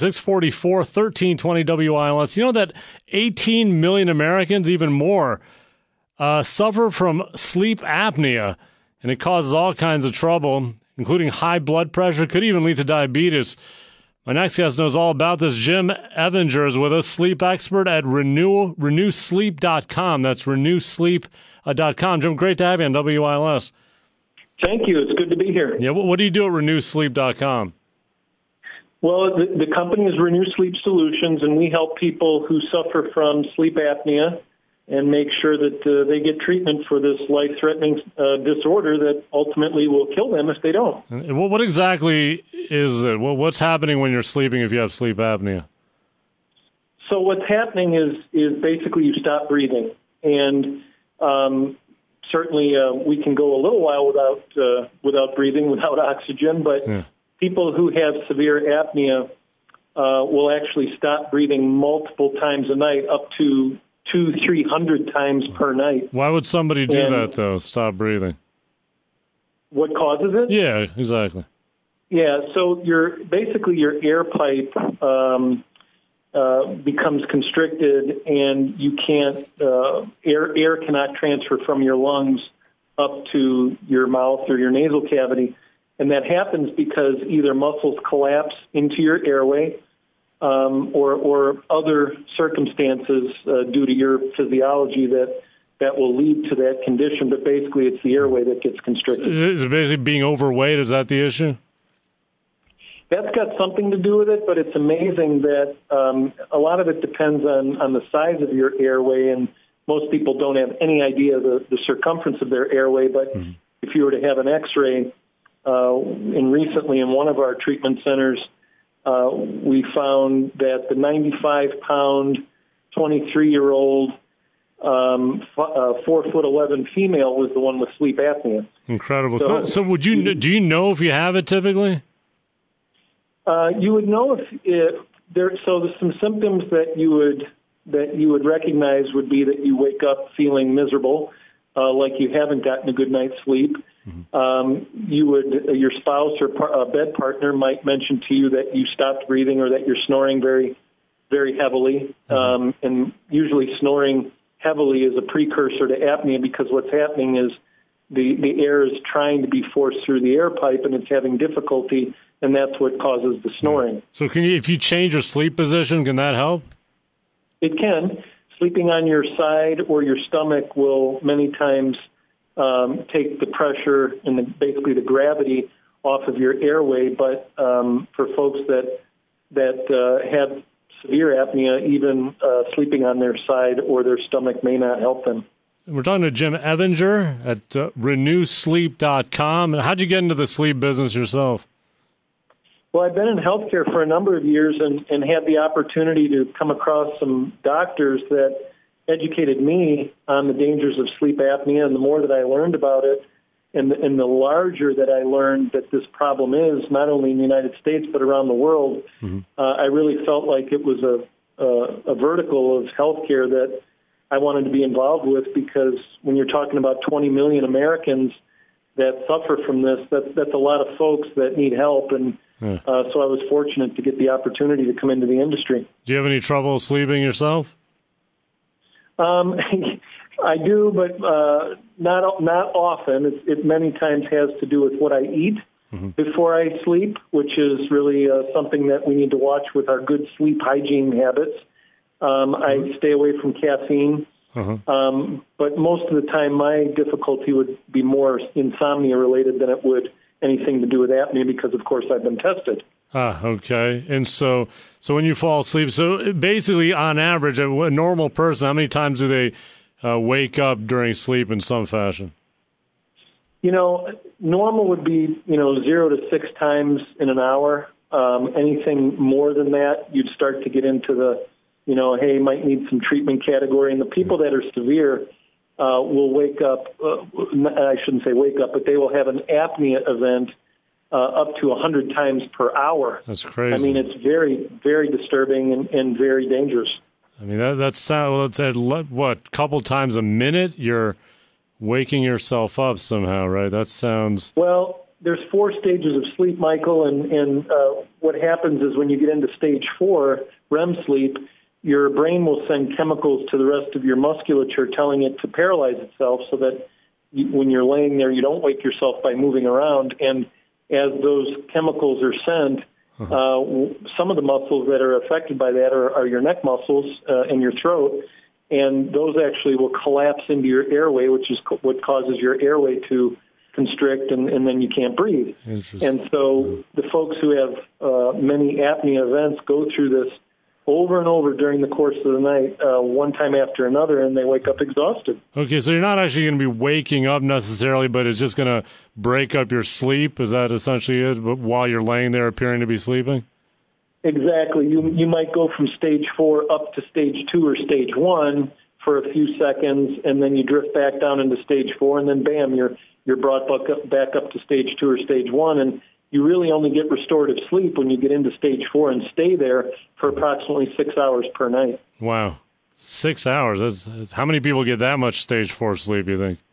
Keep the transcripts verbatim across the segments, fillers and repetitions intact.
six forty-four, one three two zero W I L S. You know that eighteen million Americans, even more, uh, suffer from sleep apnea, and it causes all kinds of trouble, including high blood pressure, could even lead to diabetes. My next guest knows all about this. Jim Evinger is with us, sleep expert at renew, renew sleep dot com. That's renew sleep dot com. Jim, great to have you on W I L S. Thank you. It's good to be here. Yeah, what, what do you do at renew sleep dot com? Well, the, the company is Renew Sleep Solutions, and we help people who suffer from sleep apnea and make sure that uh, they get treatment for this life-threatening uh, disorder that ultimately will kill them if they don't. What, what exactly is it? Well, what's happening when you're sleeping if you have sleep apnea? So what's happening is is basically you stop breathing, and um, certainly uh, we can go a little while without uh, without breathing, without oxygen, but yeah. people who have severe apnea uh, will actually stop breathing multiple times a night, up to two, three hundred times per night. Why would somebody do and that, though, stop breathing? What causes it? Yeah, exactly. Yeah, so your basically your air pipe um, uh, becomes constricted, and you can't uh, air air cannot transfer from your lungs up to your mouth or your nasal cavity, and that happens because either muscles collapse into your airway, um, or or other circumstances uh, due to your physiology that that will lead to that condition. But basically, it's the airway that gets constricted. Is it, is it basically being overweight? Is that the issue? That's got something to do with it, but it's amazing that um, a lot of it depends on, on the size of your airway, and most people don't have any idea the, the circumference of their airway. But mm-hmm. if you were to have an X-ray, uh, and recently in one of our treatment centers, uh, we found that the ninety-five pound, twenty-three-year-old, um, f- uh, four foot eleven female was the one with sleep apnea. Incredible. So, so, so would you do you know if you have it typically? Uh, you would know if, if there. So there's some symptoms that you would that you would recognize would be that you wake up feeling miserable, uh, like you haven't gotten a good night's sleep. Mm-hmm. Um, you would uh, your spouse or par- uh, bed partner might mention to you that you stopped breathing or that you're snoring very, very heavily. Mm-hmm. Um, and usually snoring heavily is a precursor to apnea, because what's happening is the the air is trying to be forced through the air pipe and it's having difficulty, and that's what causes the snoring. So can you, if you change your sleep position, can that help? It can. Sleeping on your side or your stomach will many times um, take the pressure and the, basically the gravity off of your airway. But um, for folks that that uh, have severe apnea, even uh, sleeping on their side or their stomach may not help them. We're talking to Jim Evinger at uh, renew sleep dot com. How'd you get into the sleep business yourself? Well, I've been in healthcare for a number of years and, and had the opportunity to come across some doctors that educated me on the dangers of sleep apnea. And the more that I learned about it, and the, and the larger that I learned that this problem is, not only in the United States but around the world, mm-hmm. uh, I really felt like it was a, a, a vertical of healthcare that I wanted to be involved with, because when you're talking about twenty million Americans that suffer from this, that, that's a lot of folks that need help. And yeah. uh, so I was fortunate to get the opportunity to come into the industry. Do you have any trouble sleeping yourself? Um, I do, but uh, not not often. It, it many times has to do with what I eat mm-hmm. before I sleep, which is really uh, something that we need to watch with our good sleep hygiene habits. Um, I stay away from caffeine, uh-huh. um, but most of the time my difficulty would be more insomnia related than it would anything to do with apnea, because, of course, I've been tested. Ah, okay. And so so when you fall asleep, so basically on average, a normal person, how many times do they uh, wake up during sleep in some fashion? You know, normal would be, you know, zero to six times in an hour. Um, anything more than that, you'd start to get into the, you know, hey, might need some treatment category. And the people that are severe uh, will wake up, uh, I shouldn't say wake up, but they will have an apnea event uh, up to one hundred times per hour. That's crazy. I mean, it's very, very disturbing and, and very dangerous. I mean, that, that's, well, it's at, what, a couple times a minute you're waking yourself up somehow, right? That sounds... Well, there's four stages of sleep, Michael, and, and uh, what happens is when you get into stage four, R E M sleep, your brain will send chemicals to the rest of your musculature telling it to paralyze itself so that you, when you're laying there, you don't wake yourself by moving around. And as those chemicals are sent, uh-huh. uh, some of the muscles that are affected by that are, are your neck muscles uh, and your throat, and those actually will collapse into your airway, which is co- what causes your airway to constrict, and, and then you can't breathe. And so the folks who have uh, many apnea events go through this over and over during the course of the night, uh, one time after another, and they wake up exhausted. Okay, so you're not actually going to be waking up necessarily, but it's just going to break up your sleep? Is that essentially it, but while you're laying there appearing to be sleeping? Exactly. You, you might go from stage four up to stage two or stage one for a few seconds, and then you drift back down into stage four, and then bam, you're you're brought back up, back up to stage two or stage one, and you really only get restorative sleep when you get into stage four and stay there for approximately six hours per night. Wow. Six hours. That's, how many people get that much stage four sleep, you think?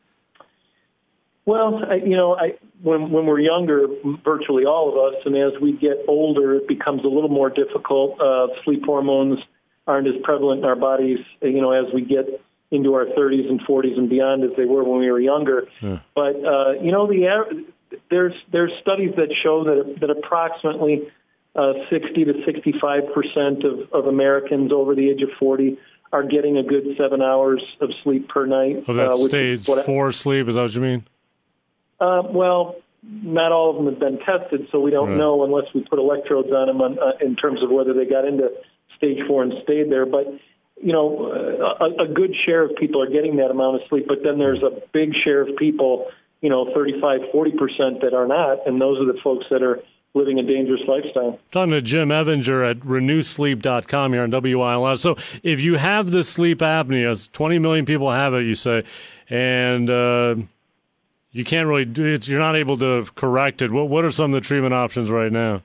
Well, I, you know, I, when, when we're younger, virtually all of us, and as we get older, it becomes a little more difficult. Uh, sleep hormones aren't as prevalent in our bodies, you know, as we get into our thirties and forties and beyond as they were when we were younger. Yeah. But, uh, you know, the there's there's studies that show that that approximately uh, sixty to sixty-five percent of, of Americans over the age of forty are getting a good seven hours of sleep per night. Oh, that's uh, stage four I, sleep, is that what you mean? Uh, well, not all of them have been tested, so we don't right. know unless we put electrodes on them on, uh, in terms of whether they got into stage four and stayed there. But you know, a, a good share of people are getting that amount of sleep, but then there's a big share of people, you know, thirty-five, forty percent that are not, and those are the folks that are living a dangerous lifestyle. Talking to Jim Evinger at renew sleep dot com here on W I L S. So if you have this sleep apnea, twenty million people have it, you say, and uh, you can't really do it, you're not able to correct it. What, what are some of the treatment options right now?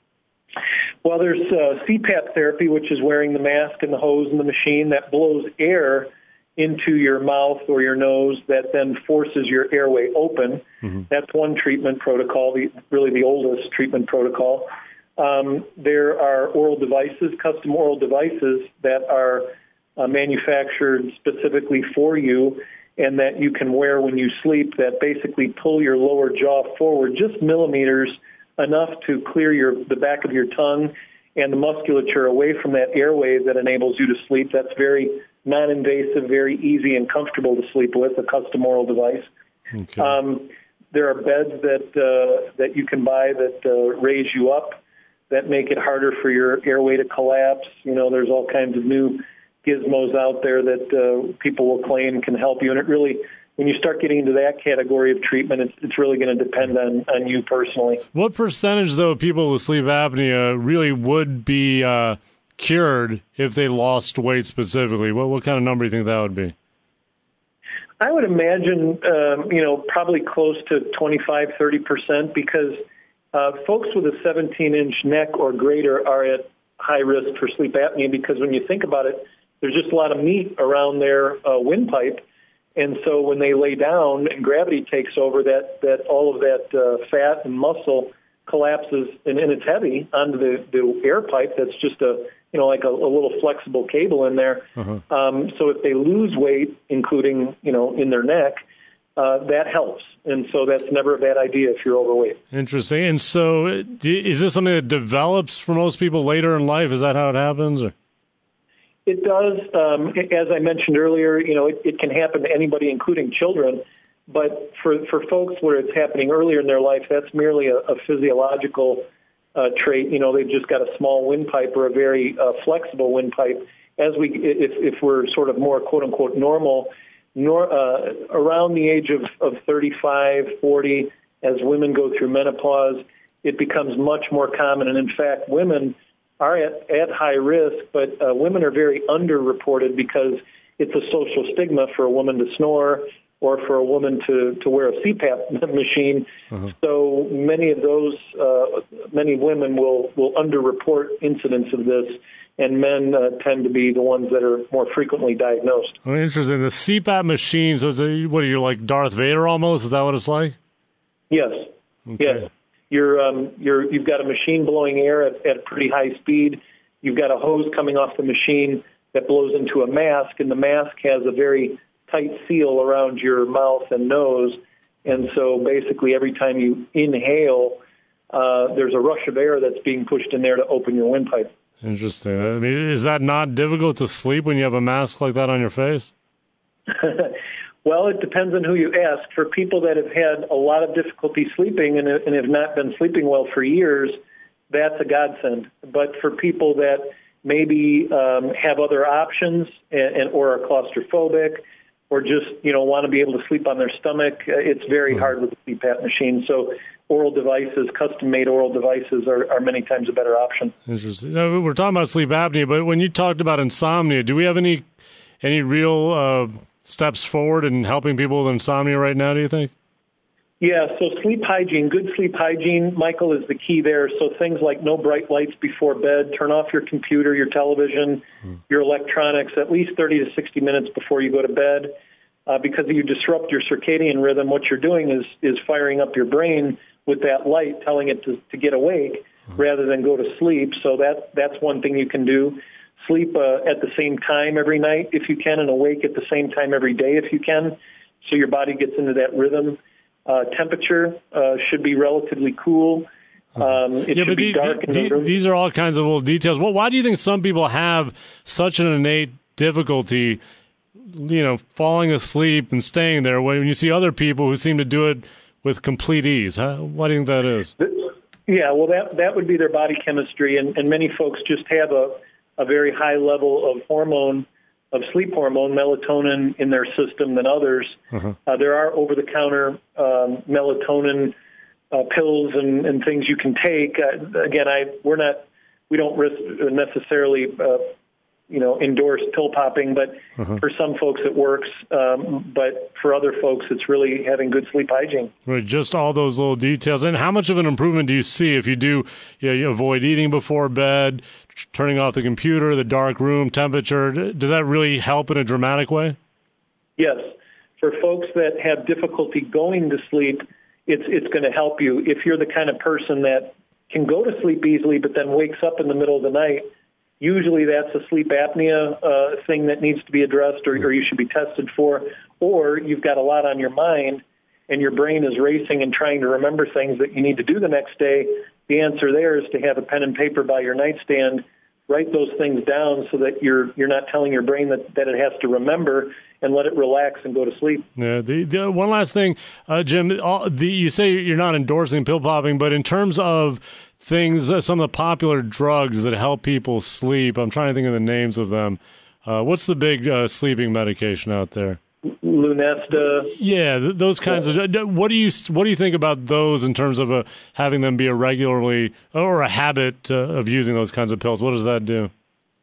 Well, there's uh, C PAP therapy, which is wearing the mask and the hose and the machine that blows air into your mouth or your nose that then forces your airway open. Mm-hmm. That's one treatment protocol, the, really the oldest treatment protocol. Um, there are oral devices, custom oral devices that are uh, manufactured specifically for you and that you can wear when you sleep that basically pull your lower jaw forward just millimeters, enough to clear your the back of your tongue and the musculature away from that airway that enables you to sleep. That's very non-invasive, very easy and comfortable to sleep with, a custom oral device. Okay. Um, there are beds that uh, that you can buy that uh, raise you up, that make it harder for your airway to collapse. You know, there's all kinds of new gizmos out there that uh, people will claim can help you, and it really, when you start getting into that category of treatment, it's, it's really going to depend on, on you personally. What percentage, though, of people with sleep apnea really would be uh, cured if they lost weight specifically? What what kind of number do you think that would be? I would imagine, um, you know, probably close to twenty-five, thirty percent because uh, folks with a seventeen-inch neck or greater are at high risk for sleep apnea because when you think about it, there's just a lot of meat around their uh, windpipe. And so when they lay down and gravity takes over, that, that all of that uh, fat and muscle collapses, and, and it's heavy, onto the, the air pipe that's just a, you know, like a, a little flexible cable in there. Uh-huh. Um, so if they lose weight, including, you know, in their neck, uh, that helps. And so that's never a bad idea if you're overweight. Interesting. And so is this something that develops for most people later in life? Is that how it happens? Or? It does. Um, as I mentioned earlier, you know, it, it can happen to anybody, including children. But for, for folks where it's happening earlier in their life, that's merely a, a physiological uh, trait. You know, they've just got a small windpipe or a very uh, flexible windpipe. As we, if, if we're sort of more quote unquote normal, nor, uh, around the age of, of thirty-five, forty, as women go through menopause, it becomes much more common. And in fact, women are at, at high risk, but uh, women are very underreported because it's a social stigma for a woman to snore or for a woman to, to wear a C PAP machine. Uh-huh. So many of those, uh, many women will, will underreport incidents of this, and men uh, tend to be the ones that are more frequently diagnosed. Oh, interesting. The C PAP machines, so what are you, like Darth Vader almost? Is that what it's like? Yes. Okay. Yes. You're, um, you're, you've got a machine blowing air at, at pretty high speed. You've got a hose coming off the machine that blows into a mask, and the mask has a very tight seal around your mouth and nose. And so basically every time you inhale, uh, there's a rush of air that's being pushed in there to open your windpipe. Interesting. I mean, is that not difficult to sleep when you have a mask like that on your face? Well, it depends on who you ask. For people that have had a lot of difficulty sleeping and, and have not been sleeping well for years, that's a godsend. But for people that maybe um, have other options and, and or are claustrophobic or just, you know, want to be able to sleep on their stomach, uh, it's very mm-hmm. hard with the C PAP machine. So oral devices, custom-made oral devices are, are many times a better option. Interesting. You know, we're talking about sleep apnea, but when you talked about insomnia, do we have any any real uh, steps forward in helping people with insomnia right now, do you think? Yeah, so sleep hygiene, good sleep hygiene, Michael, is the key there. So things like no bright lights before bed, turn off your computer, your television, hmm. your electronics at least thirty to sixty minutes before you go to bed. Uh, because if you disrupt your circadian rhythm, what you're doing is is firing up your brain with that light, telling it to, to get awake hmm. rather than go to sleep. So that that's one thing you can do. Sleep uh, at the same time every night if you can, and awake at the same time every day if you can, so your body gets into that rhythm. Uh, temperature uh, should be relatively cool. Um, it yeah, should but be the, dark the, in the room. These are all kinds of little details. Well, why do you think some people have such an innate difficulty, you know, falling asleep and staying there when you see other people who seem to do it with complete ease? Huh? Why do you think that is? Yeah, well, that that would be their body chemistry, and, and many folks just have a, a very high level of hormone, of sleep hormone, melatonin, in their system than others. Uh-huh. Uh, there are over-the-counter um, melatonin uh, pills and, and things you can take. Uh, again, I we're not we don't risk necessarily uh, you know endorse pill popping, but uh-huh. for some folks it works. Um, but for other folks, it's really having good sleep hygiene. Right, just all those little details. And how much of an improvement do you see if you do you, know, you avoid eating before bed, turning off the computer, the dark room temperature? Does that really help in a dramatic way? Yes. For folks that have difficulty going to sleep, it's it's going to help you. If you're the kind of person that can go to sleep easily but then wakes up in the middle of the night, usually that's a sleep apnea uh, thing that needs to be addressed or, or you should be tested for, or you've got a lot on your mind and your brain is racing and trying to remember things that you need to do the next day. The answer there is to have a pen and paper by your nightstand, write those things down so that you're you're not telling your brain that, that it has to remember, and let it relax and go to sleep. Yeah. The, the one last thing, uh, Jim, all, the, you say you're not endorsing pill popping, but in terms of things, uh, some of the popular drugs that help people sleep, I'm trying to think of the names of them. Uh, what's the big uh, sleeping medication out there? Lunesta. Yeah, th- those kinds yeah. of. What do you what do you think about those in terms of a, having them be a regularly or a habit uh, of using those kinds of pills? What does that do?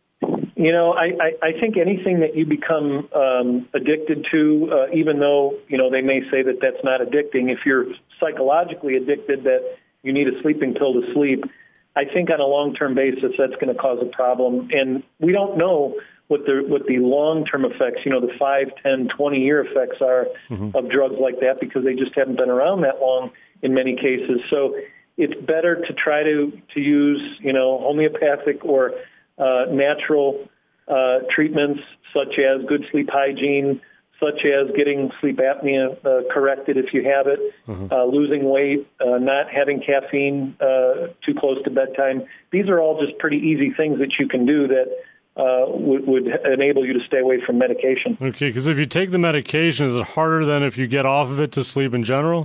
You know, I, I, I think anything that you become um, addicted to, uh, even though you know they may say that that's not addicting, if you're psychologically addicted that you need a sleeping pill to sleep, I think on a long-term basis that's going to cause a problem, and we don't know what the what the long-term effects, you know, the five, ten, twenty-year effects are mm-hmm. of drugs like that because they just haven't been around that long in many cases. So it's better to try to, to use, you know, homeopathic or uh, natural uh, treatments such as good sleep hygiene, such as getting sleep apnea uh, corrected if you have it, mm-hmm. uh, losing weight, uh, not having caffeine uh, too close to bedtime. These are all just pretty easy things that you can do that Uh, would, would enable you to stay away from medication. Okay, because if you take the medication, is it harder than if you get off of it to sleep in general?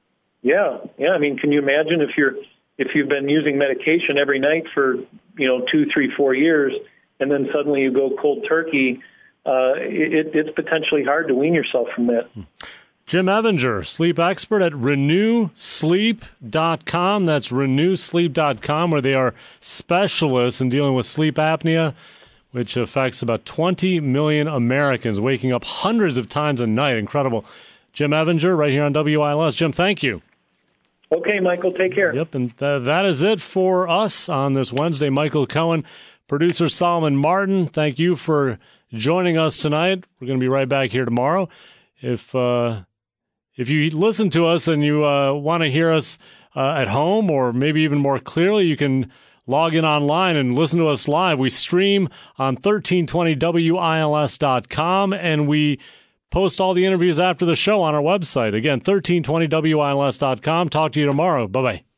Yeah, yeah. I mean, can you imagine if you're if you've been using medication every night for you know two, three, four years, and then suddenly you go cold turkey? Uh, it, it's potentially hard to wean yourself from that. Jim Evinger, sleep expert at renew sleep dot com. That's renew sleep dot com, where they are specialists in dealing with sleep apnea, which affects about twenty million Americans, waking up hundreds of times a night. Incredible. Jim Evinger, right here on W I L S. Jim, thank you. Okay, Michael, take care. Yep, and th- that is it for us on this Wednesday. Michael Cohen, producer Solomon Martin, thank you for joining us tonight. We're going to be right back here tomorrow. If uh, if you listen to us and you uh, want to hear us uh, at home, or maybe even more clearly, you can log in online and listen to us live. We stream on thirteen twenty W I L S dot com, and we post all the interviews after the show on our website. Again, thirteen twenty W I L S dot com. Talk to you tomorrow. Bye-bye.